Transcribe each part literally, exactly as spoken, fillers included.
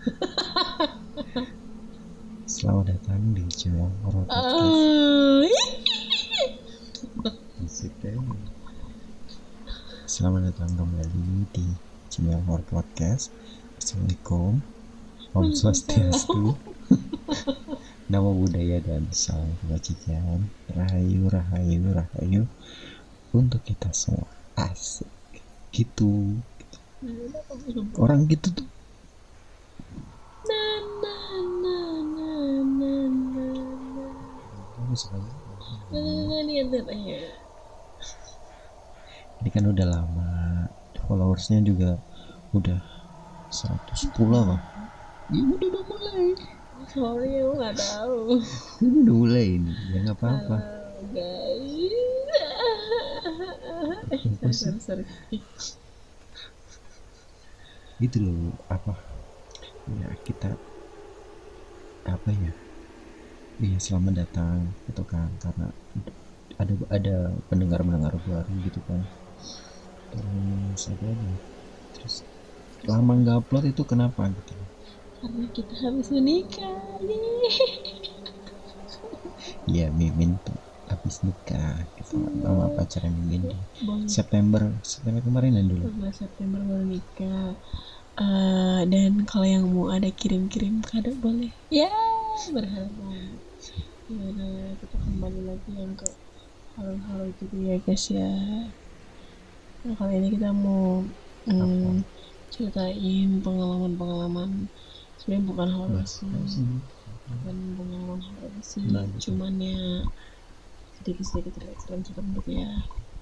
Selamat datang di Cemil Horror Podcast. Uh, Selamat datang kembali di Cemil Horror Podcast. Assalamualaikum, Om Swastiastu, Namo Buddhaya dan salam kebajikan. Rahayu, rahayu, rahayu untuk kita semua. Asik. Gitu. Orang gitu tuh. Ini kan udah lama, followersnya juga udah seratus sepuluh loh. Ya udah udah mulai. Sorry, aku nggak tahu. Ini udah mulai ini, ya nggak apa-apa. Guys, sorry, sorry. Gitu loh, apa? Ya kita apa ya? Iya, selamat datang gitu kan, karena ada ada pendengar-pendengar baru gitu kan. Terus apa lagi? Terus lama nggak upload itu kenapa gitu? Karena kita habis menikah. Iya, Mimin tuh habis nikah gitu sama pacarnya Mimin di September September kemarin dan dulu. sebelas September baru nikah. Uh, dan kalau yang mau ada kirim-kirim kado boleh. Ya, berharap banget. Gimana kita kembali lagi yang ke hal-hal gitu ya guys ya. Nah, kali ini kita mau hmm, ceritain pengalaman-pengalaman. Sebenarnya bukan horor sih, bukan pengalaman horor sih, nah, cuman ya sedikit-sedikit cerita-cerita gitu ya.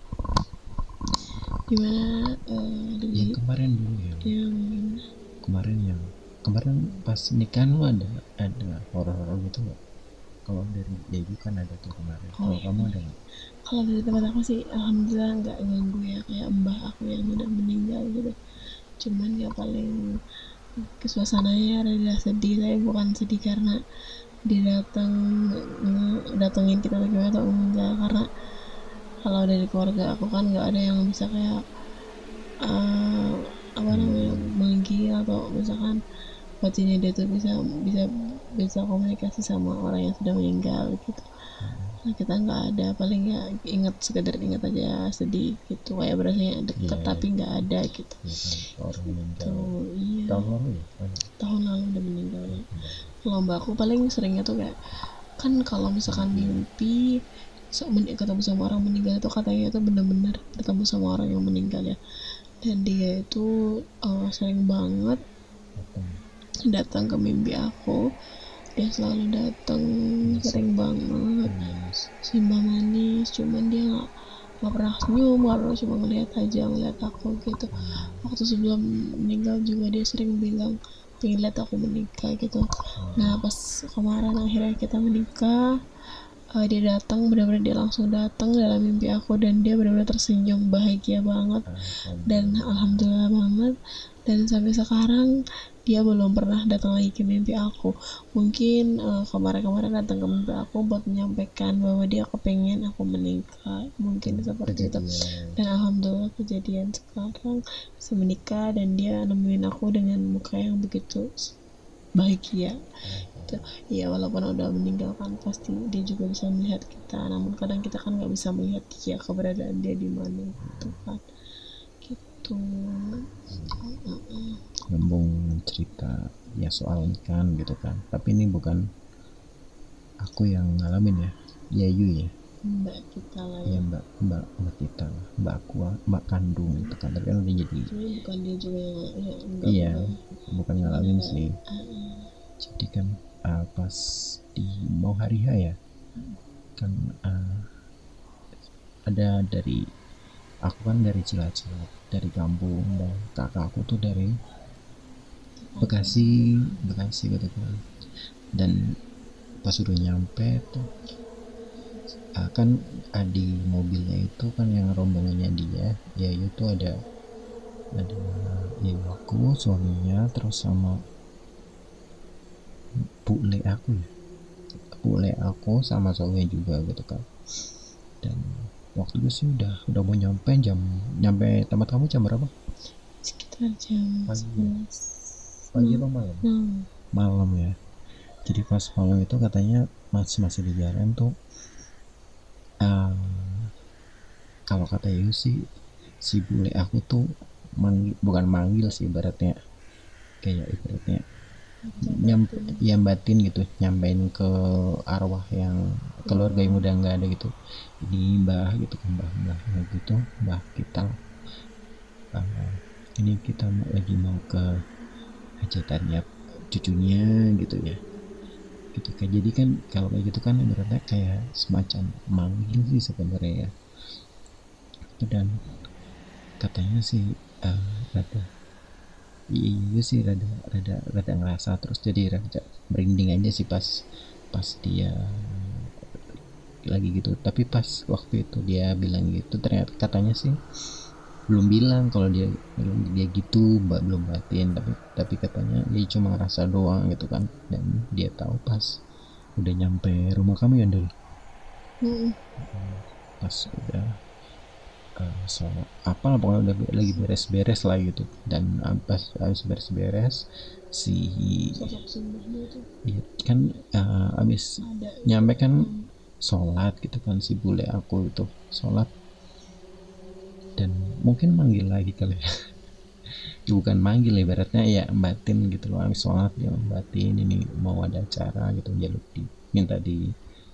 Gimana uh, dulu? Yang kemarin dulu ya. Yang kemarin yang kemarin pas nikahan lu ada ada horor-horor gitu nggak? Kalau dari Dewi kan ada tuh kemarin. Oh, kalau kamu ada nggak? Kalau dari tempat aku sih alhamdulillah nggak ganggu ya, kayak mbah aku yang udah meninggal gitu. Cuman ya paling kesuasananya rada sedih, tapi bukan sedih karena dia datang datengin kita atau gimana atau enggak, karena kalau dari keluarga aku kan nggak ada yang bisa kayak uh, apa namanya manggil atau misalkan batinnya dia tuh bisa bisa bisa komunikasi sama orang yang sudah meninggal gitu. Nah, kita nggak ada, paling ya ingat, sekedar ingat aja, sedih gitu, kayak berasanya deket yeah, tapi nggak ada gitu. Yeah, orang meninggal. Tuh, iya. Tahun lalu ya? Tahun lalu udah meninggal. Ya. Kalau mbak aku paling seringnya tuh kayak kan kalau misalkan mimpi so, ketemu sama orang meninggal itu katanya itu benar-benar ketemu sama orang yang meninggal ya. Dan dia itu uh, sering banget datang ke mimpi aku. Dia selalu datang, sering banget, simba manis, cuman dia nggak nggak pernah senyum, nggak pernah, cuma ngeliat aja, ngeliat aku gitu. Waktu sebelum meninggal juga dia sering bilang pengen lihat aku menikah gitu. Nah pas kemarin akhirnya kita menikah, uh, dia datang, benar-benar dia langsung datang dalam mimpi aku, dan dia benar-benar tersenyum bahagia banget, dan alhamdulillah banget. Dan sampai sekarang dia belum pernah datang lagi ke mimpi aku. Mungkin uh, kemarin-kemarin datang ke mimpi aku buat menyampaikan bahwa dia kepengen aku menikah, mungkin seperti itu. Dan alhamdulillah kejadian sekarang bisa menikah, dan dia nemuin aku dengan muka yang begitu bahagia. Gitu. Ya walaupun udah meninggal kan pasti dia juga bisa melihat kita, namun kadang kita kan nggak bisa melihat dia, keberadaan dia di mana gitu kan. Gitu. Ngomong cerita ya soal nikahan gitu kan, tapi ini bukan aku yang ngalamin ya, Yayu ya, mbak kita lah ya, mbak mbak mbak kita lah, mbak aku, mbak kandung itu kan, tapi kan udah jadi. Jadi bukan dia juga yang ya, enggak, iya bukan, bukan ngalamin enggak. sih. Uh-uh. Jadi kan uh, pas di mau hari H ya, kan uh, ada dari aku kan dari Cilacap, dari kampung, dan kakak aku tuh dari Bekasi, Bekasi gitu kan. Dan pas udah nyampe tuh uh, kan uh, di mobilnya itu kan yang rombongannya dia, ya itu ada ada ya aku, suaminya, terus sama bule aku ya, bule aku sama suaminya juga gitu kan. Dan waktu itu sih udah udah mau nyampe jam nyampe tempat kamu jam berapa? Sekitar jam sebelas pagi apa malam? Hmm. Malam ya. Jadi pas malam itu katanya masih masih di jalan tuh, uh, kalau kata Yu sih, si bule aku tuh manggil, bukan manggil sih ibaratnya, kayak ibaratnya nyampe Batin. yang batin gitu, nyampein ke arwah yang keluarga yang udah nggak ada gitu, ini mbah gitu kan, mbah mbah gitu, mbah kita, uh, ini kita mau lagi mau ke hajatannya cucunya gitu ya, gitu kan. Jadi kan kalau kayak gitu kan ibaratnya kayak semacam manggil sih sebenarnya ya. Dan katanya sih, uh, rada iya sih, rada rada rada ngerasa terus, jadi rada merinding aja sih pas pas dia lagi gitu. Tapi pas waktu itu dia bilang gitu, ternyata katanya sih belum bilang kalau dia belum dia gitu, mbak belum batin, tapi tapi katanya dia cuma ngerasa doang gitu kan. Dan dia tahu pas udah nyampe rumah kami ya dulu, Hmm. pas udah, uh, so apa lah pokoknya udah lagi beres-beres lah gitu. Dan pas habis beres-beres si Sosok simbahnya itu ya, kan, uh, abis ada nyampe gitu. kan Hmm. sholat gitu kan, si bule aku itu sholat dan mungkin manggil lagi kali ya. Bukan manggil ibaratnya ya batin gitu loh, habis sholat dia batin ini mau ada acara gitu, jaluk di minta di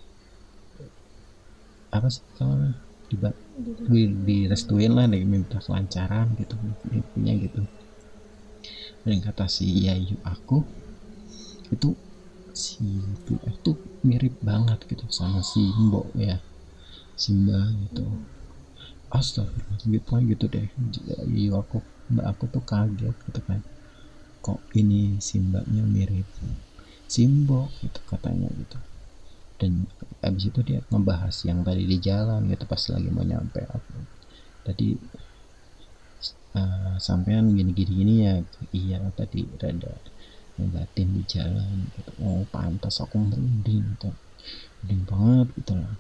apa sih kalau di, di, di restuin lah, minta kelancaran gitu intinya gitu. Dan kata si Yayu aku itu, si F tuh mirip banget gitu sama si Mbok ya, Simba gitu. Astagfirullah gitu gitu deh. Yayu aku, mbak aku tuh kaget gitu kan, kok ini Simbanya mirip Simbo gitu katanya gitu. Dan abis itu dia ngebahas yang tadi di jalan gitu, pas lagi mau nyampe aku tadi, uh, sampean gini gini gini ya, iya tadi rada ngebatin di jalan gitu. Oh pantas aku merinding gitu, merinding banget gitu lah.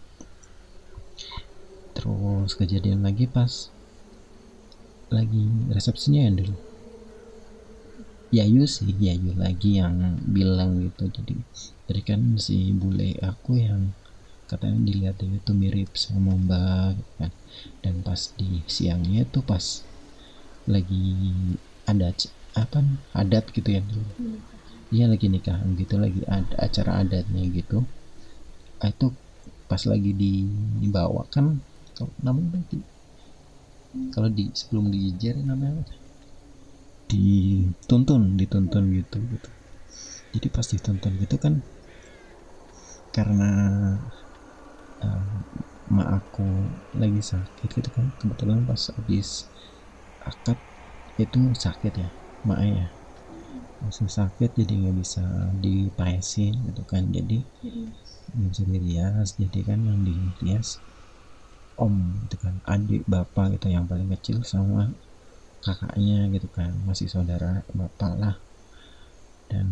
Terus kejadian lagi pas lagi resepsinya ya dulu, Yayu sih, Yayu lagi yang bilang gitu. Jadi tadi kan si bule aku yang katanya dilihat itu mirip sama mbak kan. Dan pas di siangnya tuh pas lagi ada apa adat gitu ya dulu, dia lagi nikahan gitu, lagi ada acara adatnya gitu. Itu pas lagi di dibawa kan, kalau namanya di, kalau di sebelum diijar namanya dituntun dituntun gitu gitu. Jadi pas dituntun gitu kan, karena uh, mak aku lagi sakit gitu kan, kebetulan pas habis akad itu sakit ya mak ya, langsung sakit jadi nggak bisa dipaesin gitu kan, jadi nggak bisa dirias. Jadi kan yang dirias om gitu kan, adik bapak gitu yang paling kecil sama kakaknya gitu kan, masih saudara bapak lah. Dan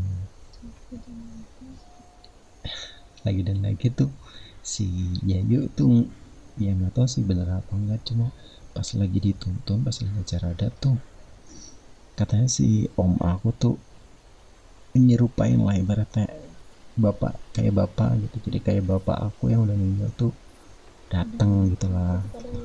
lagi dan lagi tuh si Yayu tuh ya nggak tahu sih bener apa enggak, cuma pas lagi dituntun, pas lagi acara adat tuh katanya si om aku tuh nyerupain lah ibaratnya bapak, kayak bapak gitu. Jadi kayak bapak aku yang udah meninggal tuh datang gitulah.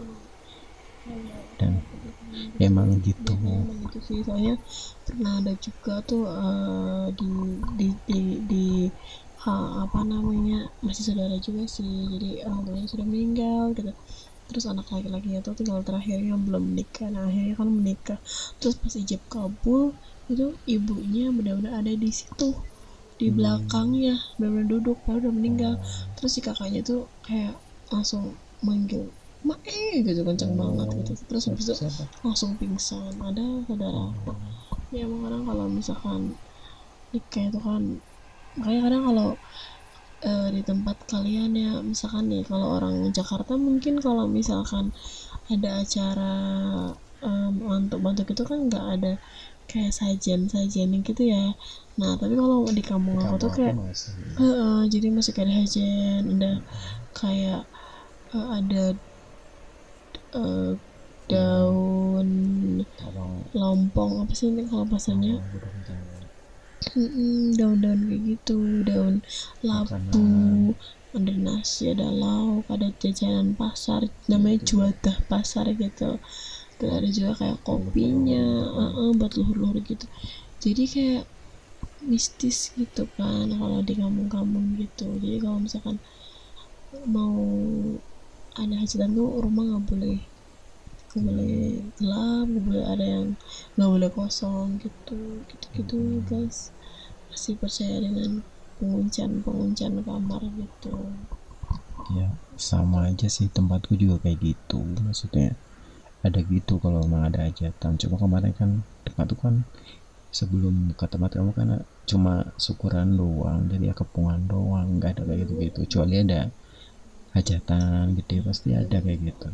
Dan emang gitu. Gitu sih, soalnya pernah ada juga tuh, uh, di di di, di ha, apa namanya, masih saudara juga sih, jadi orang tuanya sudah meninggal gitu, terus anak laki-lakinya tuh tinggal terakhirnya belum menikah. Nah akhirnya kan menikah, terus pas ijab kabul itu ibunya benar-benar ada di situ di belakangnya, benar-benar duduk, padahal udah meninggal. Terus si kakaknya tuh kayak langsung manggil Mae gitu kenceng banget gitu, terus habis itu langsung pingsan. Ada saudara aku ya, emang kadang kalau misalkan nikah itu kan, makanya kadang kalau uh, di tempat kalian ya, misalkan nih kalau orang Jakarta mungkin kalau misalkan ada acara um, mantuk-mantuk itu kan nggak ada kayak sajian-sajian gitu ya. Nah tapi kalau di kampung aku tuh kayak uh, uh, jadi masih kayak ada sajian, ada kayak uh, ada uh, daun lompong apa sih ini kalau bahasanya, Mm-mm, daun-daun kayak gitu, daun labu, Makanan. ada nasi, ada lauk, ada jajanan pasar namanya juadah pasar gitu. Terus ada juga kayak kopinya, uh-uh, buat luhur-luhur gitu. Jadi kayak mistis gitu kan kalau di kampung-kampung gitu. Jadi kalau misalkan mau ada hajatan tuh rumah nggak boleh nggak boleh gelap, nggak boleh ada yang nggak boleh kosong gitu gitu gitu guys, masih percaya dengan penguncian penguncian kamar gitu. Ya sama aja sih, tempatku juga kayak gitu, maksudnya ada gitu kalau memang ada hajatan. Cuma kemarin kan tempatku kan sebelum ke tempat kamu kan cuma syukuran doang, jadi ya kepungan doang, nggak ada kayak gitu gitu, kecuali ada hajatan gede pasti ada kayak gitu.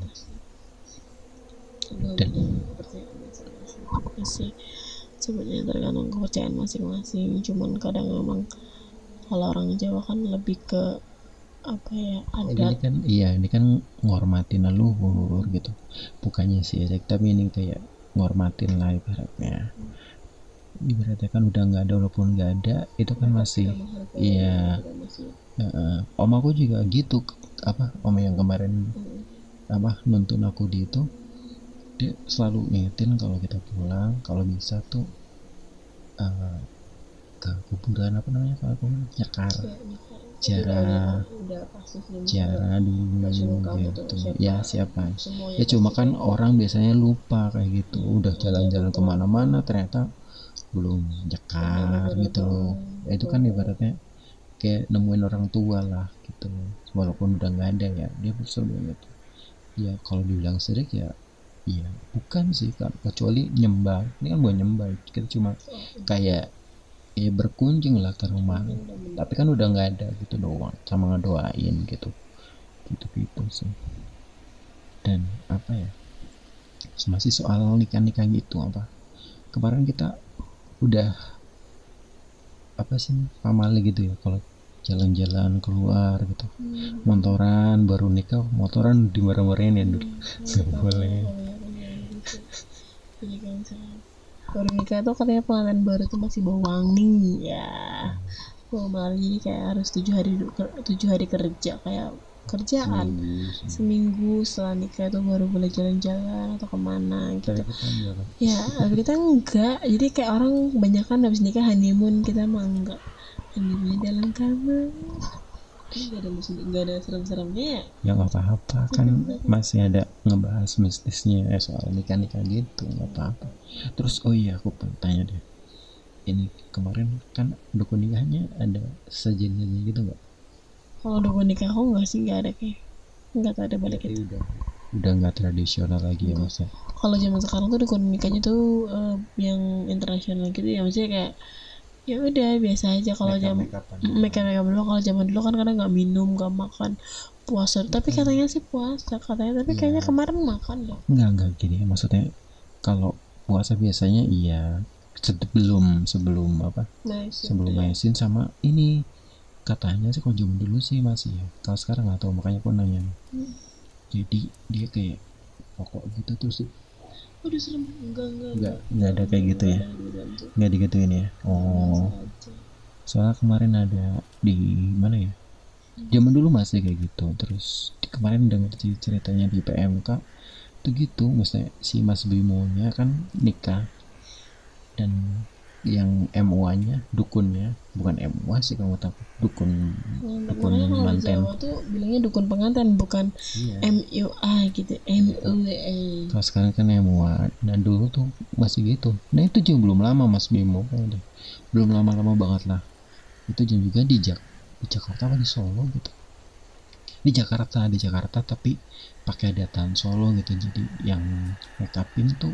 Dan Kepercayaan masing-masing juga sih sebenarnya, tergantung kepercayaan masing-masing. Cuman kadang memang kalau orang Jawa kan lebih ke apa ya, ini adat. kan iya ini kan ngormatin leluhur gitu, bukannya sih tapi ini kayak ngormatin lah ibaratnya. Ibaratnya kan udah nggak ada, walaupun nggak ada itu kan masih iya. Uh, om aku juga gitu, apa om yang kemarin apa nuntun aku di itu, dia selalu ngingetin kalau kita pulang kalau bisa tuh uh, ke kuburan apa namanya, kalau aku nyekar ziarah ziarah dulu gitu ya siapa ya. Cuma kan orang biasanya lupa kayak gitu, udah jalan-jalan kemana-mana ternyata belum nyekar gitu loh. Ya, itu kan ibaratnya kayak nemuin orang tua lah gitu, walaupun udah nggak ada ya dia besar banget. Ya kalau dibilang sirik ya iya bukan sih kan, kecuali nyembah, ini kan bukan nyembah, kita cuma kayak ya berkunjung lah ke rumah, tapi kan udah nggak ada gitu doang, sama ngedoain gitu gitu gitu sih. Dan apa ya, masih soal nikah nikah gitu, apa kemarin kita udah apa sih pamali gitu ya kalau jalan-jalan keluar gitu, motoran baru nikah motoran dimarah-marahin ya dulu nggak boleh. Jadi kayak misalnya baru nikah tuh katanya pengantin baru tuh masih bau wangi ya, bau malah jadi kayak harus tujuh hari tujuh hari kerja kayak kerjaan seminggu, seminggu setelah nikah itu baru boleh jalan-jalan atau kemana gitu. Ya tapi kita enggak, jadi kayak orang banyak kan habis nikah honeymoon, kita mah enggak, honeymoon dalam kamar. Gak ada musim, gak ada serem-seremnya ya? Ya nggak apa-apa kan, masih ada ngebahas mistisnya eh, soal nikah-nikah gitu, nggak apa-apa. Terus oh iya aku pengen tanya deh, ini kemarin kan dukun nikahnya ada sejenisnya gitu nggak? Kalau dukun nikah aku nggak sih, nggak ada kayak nggak ada balik itu. Udah udah nggak tradisional lagi ya mas ya. Kalau zaman sekarang tuh dukun nikahnya tuh uh, yang internasional gitu ya, maksudnya kayak ya udah biasa aja. Kalau jam make up dulu, kalau zaman dulu kan kadang nggak minum nggak makan puasa, tapi katanya sih puasa katanya, tapi kayaknya kemarin makan deh. Nggak nggak gini maksudnya, kalau puasa biasanya iya sebelum sebelum apa Maisin, sebelum Maisin sama ini katanya sih kalau zaman dulu sih masih ya, kalau sekarang nggak tahu makanya aku nanya. hmm. Jadi dia kayak pokok gitu tuh sih. Udah serem, enggak enggak enggak enggak ada kayak gitu ya, enggak digituin ya. Oh soalnya kemarin ada di mana ya, zaman dulu masih kayak gitu. Terus kemarin denger ceritanya di P M K itu gitu, misalnya si Mas Bimonya kan nikah dan yang M U A-nya dukunnya bukan M U A sih kamu tahu, dukun hmm, dukun manten. Jawa tuh bilangnya dukun pengantin bukan iya. M U A gitu, M U A. Kalau sekarang kan M U A. Nah dulu tuh masih gitu. Nah itu juga belum lama Mas Bimo, belum lama-lama banget lah. Itu juga di Jak di Jakarta apa di Solo gitu. Di Jakarta di Jakarta tapi pakai dataan Solo gitu, jadi yang make upin tuh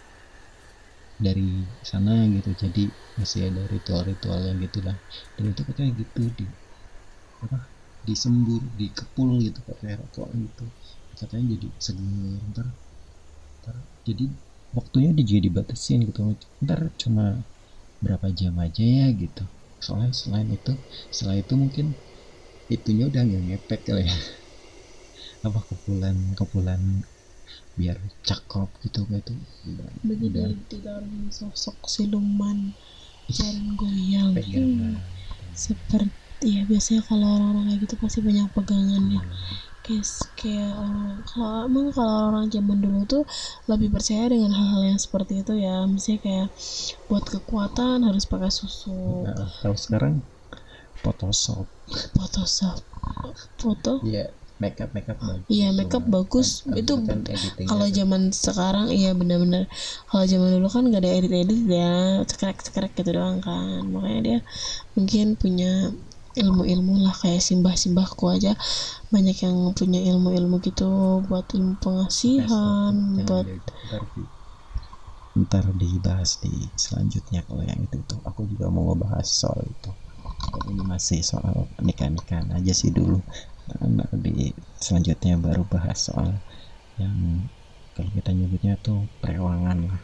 dari sana gitu, jadi masih ada ritual-ritual yang gitulah. Dan itu katanya gitu di apa disembur dikepul gitu pakai rokok gitu, katanya jadi seger. Ntar, ntar jadi waktunya dia juga dibatasin gitu, ntar cuma berapa jam aja ya gitu, soalnya selain itu setelah itu mungkin itunya udah nggak ngepek kali ya apa kepulan kepulan biar cakep gitu kayak itu udah, udah ditaruh sosok siluman jalan goyang. pegangan. Hmm, seperti ya biasanya kalau orang-orang kayak gitu pasti banyak pegangannya. Kayak kayak orang kalau emang kalau orang zaman dulu tuh lebih percaya dengan hal-hal yang seperti itu ya, misalnya kayak buat kekuatan harus pakai susu, Nah, kalau sekarang Photoshop, Photoshop, foto. ya makeup makeup bagus. Iya, makeup Cuma bagus kan, itu kan editingnya kalau tuh zaman sekarang iya benar-benar. Kalau zaman dulu kan nggak ada edit-edit ya, cekrek-cekrek gitu doang kan. Makanya dia mungkin punya ilmu-ilmu lah kayak simbah-simbahku aja banyak yang punya ilmu-ilmu gitu buat ilmu pengasihan, jangan buat di- ntar, di- ntar dibahas di selanjutnya. Kalau yang itu tuh aku juga mau ngebahas soal itu. Kalau ini masih soal nikah-nikahan aja sih dulu. Nah, di selanjutnya baru bahas soal yang kalau kita nyebutnya tuh perewangan lah.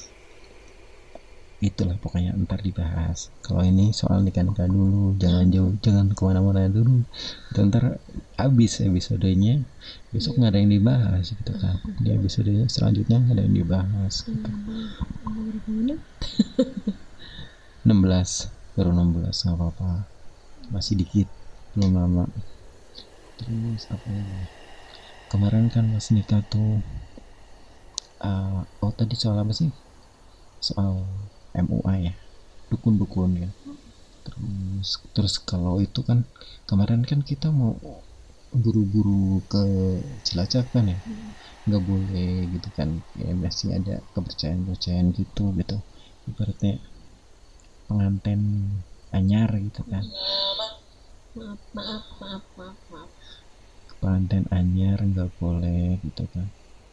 Itulah pokoknya ntar dibahas. Kalau ini soal nikah-nikah dulu, jangan jauh, jangan kemana-mana dulu. Itu ntar habis episodenya, besok nggak ada yang dibahas gitu kan. Di episodenya selanjutnya nggak ada yang dibahas. Gitu. enam belas baru enam belas nggak apa-apa, masih dikit, belum lama. Terus apa ya? Kemarin kan pas nikah tuh, uh, oh tadi soal apa sih? Soal M U A ya, dukun-dukun ya. Terus terus kalau itu kan kemarin kan kita mau buru-buru ke Cilacap kan ya, nggak boleh gitu kan, ya masih ada kepercayaan-kepercayaan gitu gitu. Ibaratnya pengantin anyar gitu kan, maaf maaf maaf maaf maaf pengantin anyar nggak boleh gitu kan.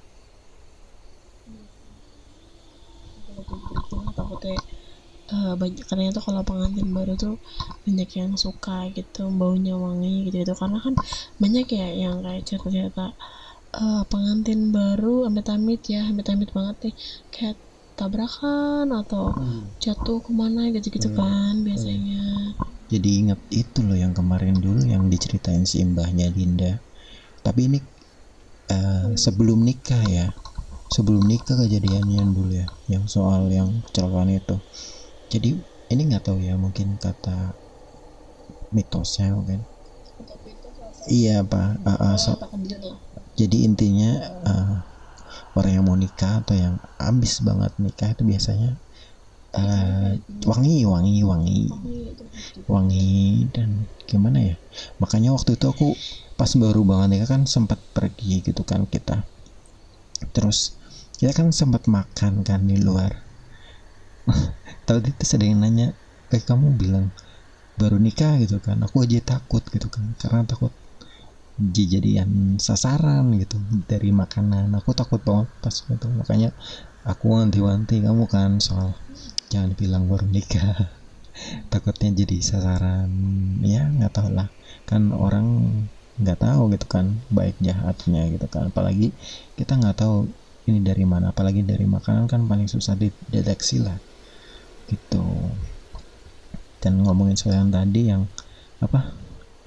takutnya uh, banyak katanya tuh kalau pengantin baru tuh banyak yang suka gitu baunya wangi gitu gitu karena kan banyak ya yang kayak cerita-cerita uh, pengantin baru amit-amit ya amit-amit banget nih kayak tabrakan atau jatuh kemana gitu-gitu Hmm. kan biasanya. Jadi inget itu loh yang kemarin dulu yang diceritain si mbahnya Linda. Tapi ini uh, sebelum nikah ya, sebelum nikah kejadiannya dulu ya, yang soal yang kecelakaan itu. Jadi ini nggak tahu ya, mungkin kata mitosnya kan. Iya pak. Uh, uh, so, jadi intinya uh, orang yang mau nikah atau yang ambis banget nikah itu biasanya uh, wangi wangi wangi wangi dan gimana ya. Makanya waktu itu aku pas baru banget nikah kan sempat pergi gitu kan kita. Terus kita kan sempat makan kan di luar. Tadi terus ada yang nanya, eh kamu bilang baru nikah gitu kan, aku aja takut gitu kan, karena takut dijadian sasaran gitu dari makanan. Aku takut banget pas itu, makanya aku wanti-wanti kamu kan soal jangan bilang baru nikah. Takutnya jadi sasaran, ya nggak tahu lah kan, orang nggak tahu gitu kan baik jahatnya gitu kan, apalagi kita nggak tahu ini dari mana, apalagi dari makanan kan paling susah dideteksi lah gitu. Dan ngomongin soal yang tadi yang apa,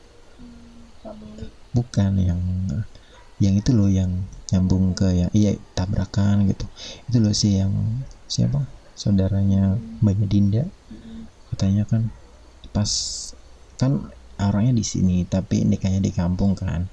bukan yang yang itu loh yang nyambung ke yang iya tabrakan gitu, itu loh sih yang siapa saudaranya Mbaknya Dinda, katanya kan pas kan orangnya di sini tapi nikahnya di kampung kan,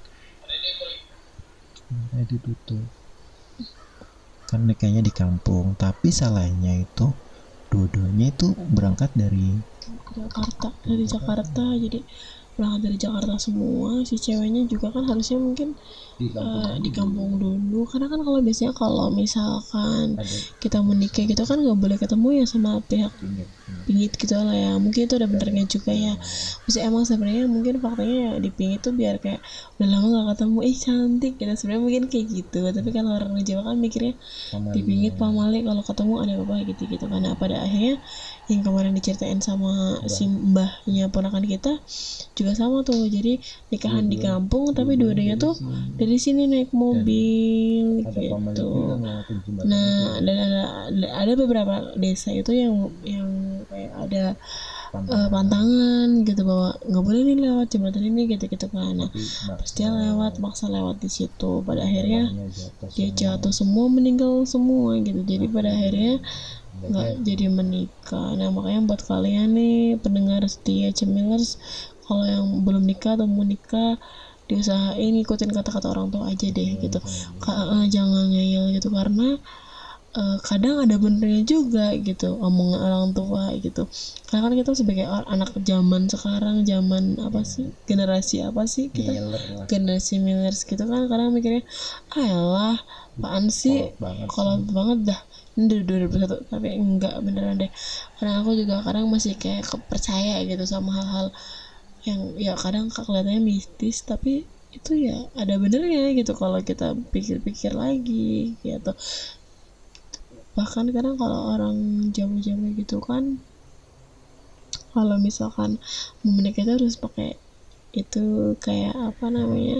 nah, ditutup kan nikahnya di kampung, tapi salahnya itu dua-duanya itu berangkat dari Jakarta dari Jakarta jadi berangkat dari Jakarta semua. Si ceweknya juga kan harusnya mungkin di kampung, uh, di kampung dulu karena kan kalau biasanya kalau misalkan ada, kita menikah gitu kan nggak boleh ketemu ya sama pihak pingit gitu lah ya, mungkin itu ada benernya juga ya. Maksudnya emang sebenarnya mungkin faktanya ya di pingit tuh biar kayak udah lama nggak ketemu eh cantik gitu, sebenarnya mungkin kayak gitu. Tapi kan orang Jawa kan mikirnya di pingit pamali kalau ketemu ada apa gitu gitu karena pada akhirnya yang kemarin diceritain sama si mbahnya ponakan kita juga sama tuh, jadi nikahan di kampung tapi dua-duanya tuh dari sini naik mobil gitu. Nah dan ada ada beberapa desa itu yang yang kayak ada uh, pantangan gitu bahwa nggak boleh nih lewat jembatan ini gitu gitu kan. Nah pas dia lewat maksa lewat di situ, pada akhirnya dia jatuh semua, meninggal semua gitu. Jadi pada akhirnya nggak jadi menikah. Nah makanya buat kalian nih pendengar setia Cemilers, kalau yang belum nikah atau mau nikah, diusahain ikutin kata-kata orang tua aja deh gitu. Ka- eh, jangan ngeyel gitu, karena eh, kadang ada benernya juga gitu omongan orang tua gitu. Karena kan kita sebagai or- anak zaman sekarang, zaman apa sih, generasi apa sih kita, Ngiler lah. generasi millers gitu kan, kadang mikirnya ah elah apaan sih, Kolot banget kolot sih. banget dah ini dari dua ribu satu. Tapi enggak, beneran deh, karena aku juga kadang masih kayak kepercaya gitu sama hal-hal yang ya kadang kelihatannya mistis, tapi itu ya ada benernya gitu kalau kita pikir-pikir lagi gitu. Bahkan kadang kalau orang jamu-jamu gitu kan, kalau misalkan mau menikah itu harus pakai itu kayak apa namanya,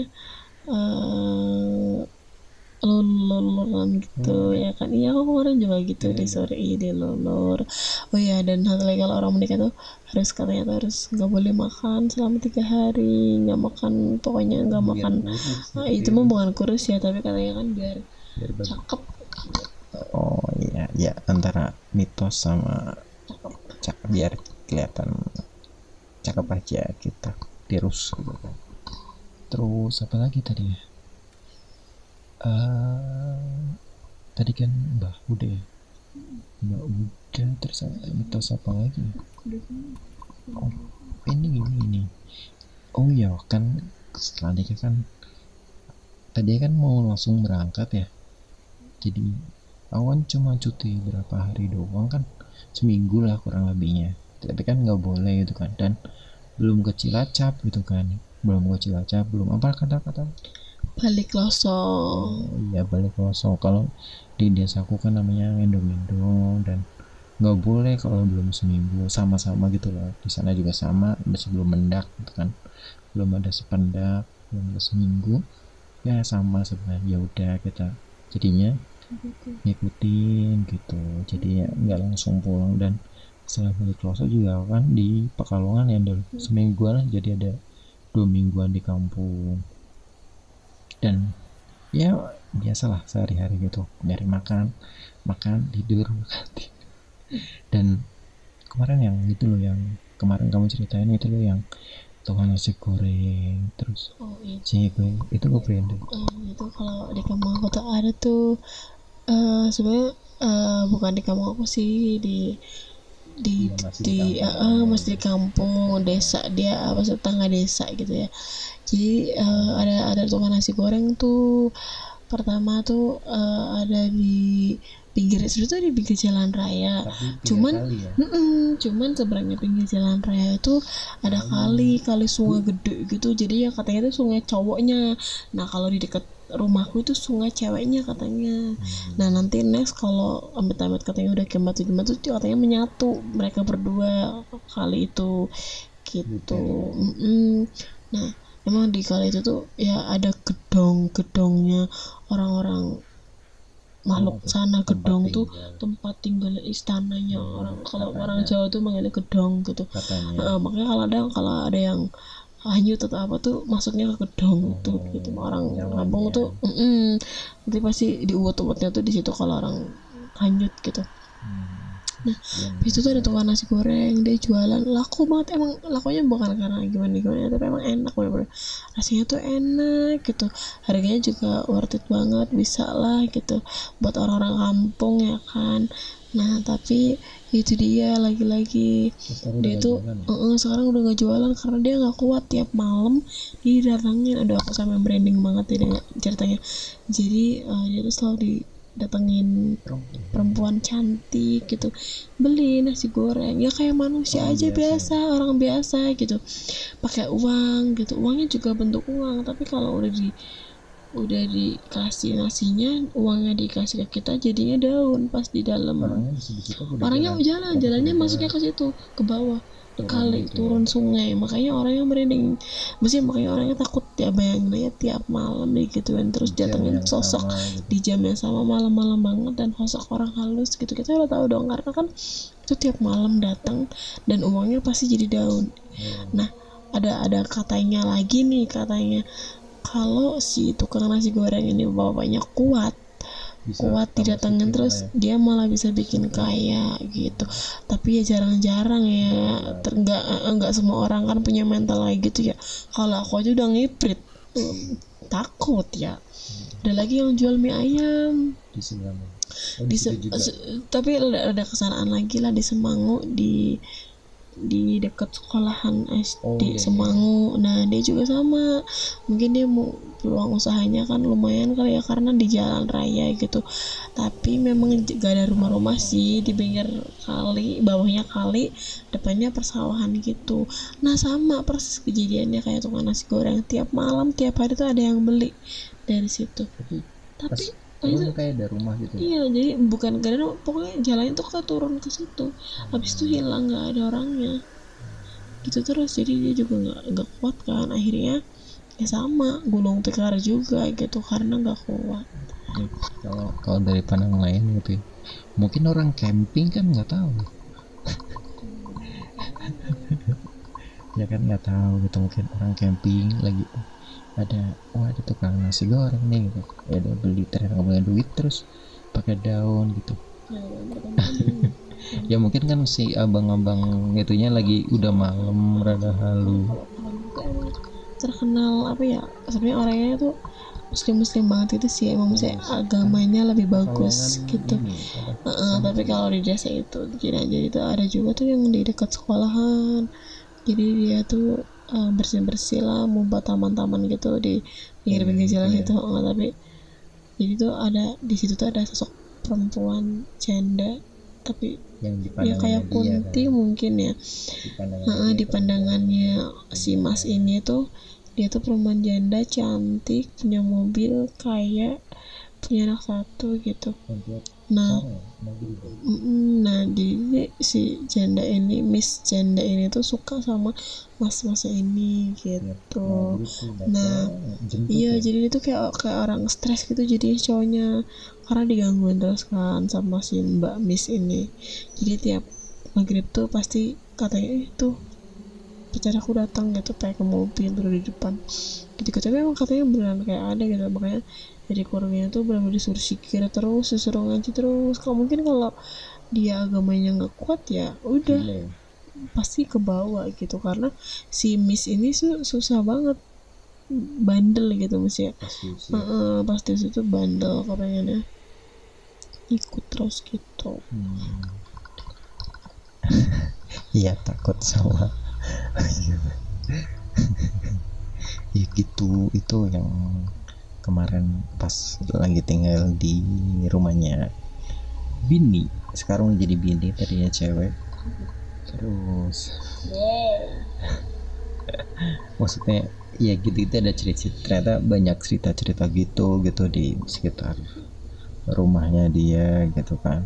eh luluran gitu Hmm. ya kan. Iya aku kemarin juga gitu Iya, di iya. sore ini lulur. Oh iya, dan satu lagi kalau orang menikah tuh harus, katanya tuh harus nggak boleh makan selama tiga hari, nggak makan, pokoknya nggak Biar makan. kurus Ah, gitu itu ya. mah bukan kurus ya, tapi katanya kan biar Biar bagus. cakep. Oh iya, ya antara mitos sama Cakep. cak biar kelihatan cakep aja kita tirus gitu kan. Terus apa lagi tadi ya? Eh tadi kan Mbah udah ya. Mbah udah, terus ada mitos apa lagi ya? Oh, ini ini ini. Oh iya kan setelah nikah kan tadi kan mau langsung berangkat ya. Jadi awan cuma cuti berapa hari doang kan, seminggu lah kurang lebihnya, tapi kan nggak boleh gitu kan, dan belum ke Cilacap gitu kan, belum ke Cilacap, belum apa kata-kata. Balik losong. Oh iya, balik kosong. Kalau di desaku kan namanya gendong-gendong, dan nggak boleh kalau belum seminggu, sama-sama gitu loh, di sana juga sama, masih belum mendak gitu kan, belum ada sependak, belum ada seminggu, ya sama sebenarnya. Ya udah kita jadinya ngikutin gitu, jadi ya nggak langsung pulang. Dan setelah balik Loso juga kan di Pekalongan ya dulu semingguan lah, jadi ada dua mingguan di kampung. Dan ya biasalah sehari-hari gitu, nyari makan makan tidur makan tidur. Dan kemarin yang itu loh, yang kemarin kamu ceritain itu loh, yang tukang nasi goreng, terus Oh iya. si gue itu gue brand Eh, itu kalau di kampung aku tuh ada tuh, eh sebenarnya eh, bukan di kampung aku sih, di di ya, masih di di eh, kampung. eh, masih di kampung desa, dia apa sih, tetangga desa gitu ya. Jadi eh, ada ada tukang nasi goreng tuh. Pertama tuh eh, ada di pinggir, sebetulnya di pinggir jalan raya. Cuman ya. mm-mm, cuman seberangnya pinggir jalan raya itu ada kali kali sungai gede gitu, jadi ya katanya itu sungai cowoknya. Nah kalau di dekat rumahku itu sungai ceweknya katanya. Nah nanti next kalau amit-amit katanya udah kiamat tuh gimana tuh katanya menyatu mereka berdua kali itu gitu. Mm-mm. Nah emang di kali itu tuh ya ada gedong-gedongnya orang-orang makhluk sana. Gedong tuh tempat tinggal istananya orang, kalau orang Jawa tuh manggilnya gedong gitu katanya. Uh, makanya kalau ada kalau ada yang hanyut atau apa tuh masuknya ke gedong oh, tuh gitu. Orang kampung tuh mm nanti pasti diuwet-uwetnya tuh di situ kalau orang hanyut gitu. Nah, habis itu tuh ada tukang nasi goreng, dia jualan laku banget, emang lakunya bukan karena gimana gimana, tapi emang enak bener-bener, rasanya tuh enak gitu, harganya juga worth it banget, bisa lah gitu buat orang-orang kampung ya kan. Nah tapi itu dia lagi-lagi dia tuh uh, sekarang udah gak jualan karena dia nggak kuat, tiap malam didatangin. Aduh aku sampai branding banget ya ceritanya. Jadi uh, dia tuh selalu di datengin perempuan cantik gitu, beli nasi goreng ya kayak manusia oh, aja biasa, biasa orang biasa gitu, pakai uang gitu, uangnya juga bentuk uang, tapi kalau udah di udah dikasih nasinya, uangnya dikasih ke kita jadinya daun pas di dalam. Orangnya mau jalan, jalannya masuknya ke situ, ke bawah kali gitu turun ya. Sungai, makanya orangnya merinding, mesti makanya orangnya takut ya, bayangin aja tiap malam digituin terus datengin sosok gitu. Di jam yang sama, malam-malam banget, dan sosok orang halus gitu, kita udah tahu dong karena kan itu tiap malam datang dan uangnya pasti jadi daun. hmm. Nah ada ada katanya lagi nih, katanya kalau si tukang nasi goreng ini bapaknya kuat, bisa kuat didatengin terus ya. dia malah bisa bikin kaya gitu. Tapi ya jarang-jarang ya, enggak enggak semua orang kan punya mental kayak gitu ya. Kalau aku aja udah ngiprit, um, takut ya. Ada lagi yang jual mie ayam di Semangu. Oh, di di se- situ juga. se- tapi ada, ada kesanaan lagi lah di Semangu, di di dekat sekolahan S D Oh, iya, iya. Semangu. Nah dia juga sama, mungkin dia mau peluang usahanya kan lumayan kali ya karena di jalan raya gitu. Tapi memang j- gak ada rumah-rumah sih, di pinggir kali, bawahnya kali, depannya persawahan gitu. Nah sama persis kejadiannya kayak tukang nasi goreng, tiap malam tiap hari tuh ada yang beli dari situ. Tapi pas Tapi turun itu kayak ada rumah gitu. iya, jadi bukan karena pokoknya jalannya tuh ke turun ke situ, habis itu hilang nggak ada orangnya gitu terus. Jadi dia juga nggak nggak kuat kan, akhirnya ya sama gulung tikar juga gitu karena nggak kuat. Ya, kalau kalau dari pandangan lain gitu ya, mungkin orang camping kan nggak tahu ya kan, nggak tahu gitu, mungkin orang camping lagi ada, wah ada tukang nasi goreng nih gitu, ya udah beli, ternyata nggak punya duit terus pakai daun gitu. Ya mungkin kan si abang-abang itunya lagi udah malam rada halu. Kalau orang itu emang terkenal apa ya, sebenarnya orangnya tuh muslim-muslim banget itu sih, emang misalnya agamanya lebih bagus gitu. Ini, apa, Uh, tapi kalau di desa itu jadi jadi itu ada juga tuh yang di dekat sekolahan, jadi dia tuh uh, bersih-bersih lah, membuat taman-taman gitu di pinggir-pinggir jalan gitu ya. itu. Uh, tapi jadi tuh ada di situ tuh ada sosok perempuan janda, tapi yang di ya kayak pandangannya dia kunti kan, mungkin ya. di pandangannya Heeh, dia di kan pandangannya si Mas ini tuh dia tuh perempuan janda cantik, punya mobil, kaya, punya anak satu gitu. untuk Nah, sama mobil itu. mm, nah jadi si janda ini, Miss janda ini tuh suka sama mas-mas ini Ya, gitu. nah gitu Nah, jemput iya ya. jadi itu kayak kayak orang stres gitu jadi cowoknya, karena digangguin terus kan sama si Mbak Miss ini. Jadi tiap maghrib tuh pasti katanya eh tuh pacar aku datang gitu pakai mobil dulu di depan gitu. Tapi emang katanya beneran kayak ada gitu, makanya jadi keluarganya tuh benar-benar disuruh zikir terus, disuruh ngaji terus. Kalau mungkin kalau dia agamanya nggak kuat ya udah Gila ya. pasti ke bawah gitu, karena si Miss ini su- susah banget, bandel gitu mesti ya. Pasti sih. Heeh, pasti itu bandel kepengennya ikut terus gitu. Hmm. Iya takut sama ya gitu. Itu yang kemarin pas lagi tinggal di rumahnya Bini, sekarang jadi Bini, tadinya cewek. Terus maksudnya ya gitu-gitu, ada cerita, ternyata banyak cerita-cerita gitu gitu di sekitar rumahnya dia gitu kan.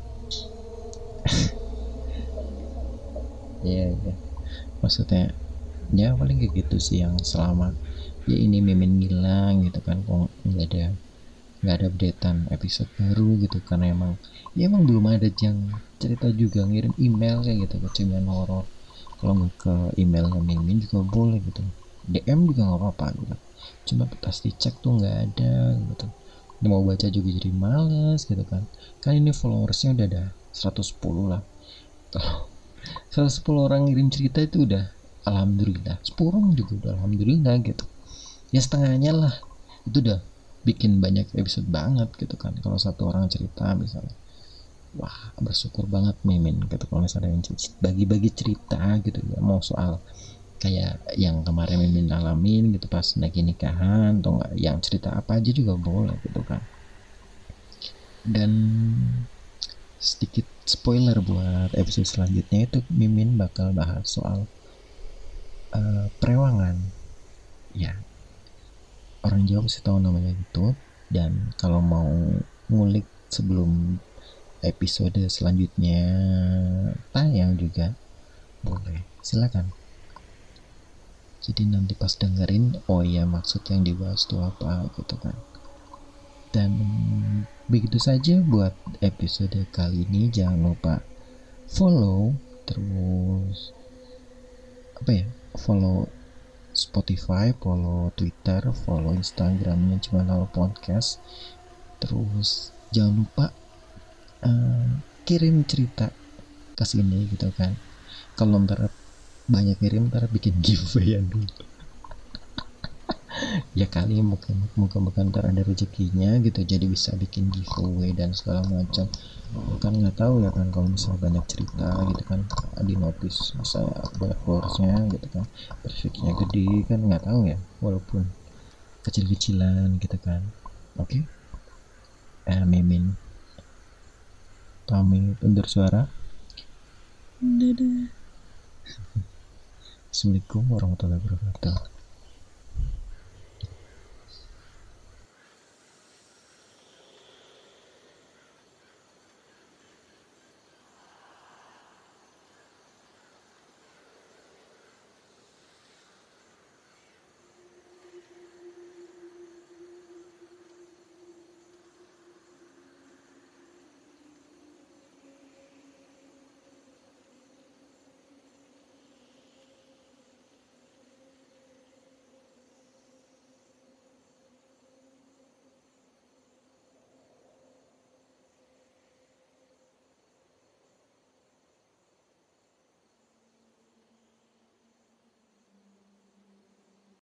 Iya ya, maksudnya ya paling kayak gitu sih yang selama ya ini Mimin ngilang gitu kan, kok nggak ada nggak ada updatean episode baru gitu, karena emang ya emang belum ada yang cerita juga, ngirim email kayak gitu ke Cemilan Horor. Kalau nggak ke emailnya Mimin juga boleh gitu, D M juga nggak apa-apa gitu, cuma pas dicek tuh nggak ada gitu. Ini mau baca juga jadi males gitu kan, kan ini followersnya udah ada seratus sepuluh lah. Kalau seratus sepuluh orang ngirim cerita itu udah alhamdulillah, sepuluh orang juga udah alhamdulillah gitu ya, setengahnya lah itu udah bikin banyak episode banget gitu kan. Kalau satu orang cerita misalnya, wah bersyukur banget Mimin gitu kalau misalnya yang bagi-bagi cerita gitu ya, mau soal kayak yang kemarin Mimin alamin gitu pas lagi nikahan, atau enggak yang cerita apa aja juga boleh gitu kan. Dan sedikit spoiler buat episode selanjutnya, itu Mimin bakal bahas soal uh, perewangan ya, orang Jawa pasti tahu namanya gitu. Dan kalau mau ngulik sebelum episode selanjutnya tayang juga boleh, silakan. Jadi nanti pas dengerin, oh ya maksud yang dibahas itu apa gitu kan. Dan begitu saja buat episode kali ini. Jangan lupa follow, terus apa ya, follow Spotify, follow Twitter, follow Instagramnya Cemilan Horor Podcast. Terus jangan lupa uh, kirim cerita ke sini gitu kan. Kalau ntar banyak kirim, ntar bikin giveaway dulu. Ya kali mungkin mungkin bukan ntar ada rezekinya gitu, jadi bisa bikin giveaway dan segala macam. Kan nggak tahu ya kan, kalau misalnya banyak cerita gitu kan di notice bisa banyak followersnya gitu kan, trafficnya gede kan, nggak tahu ya, walaupun kecil-kecilan gitu kan. Oke, okay? eh, Mimin pamit undur suara. Dadah. Assalamualaikum warahmatullahi wabarakatuh.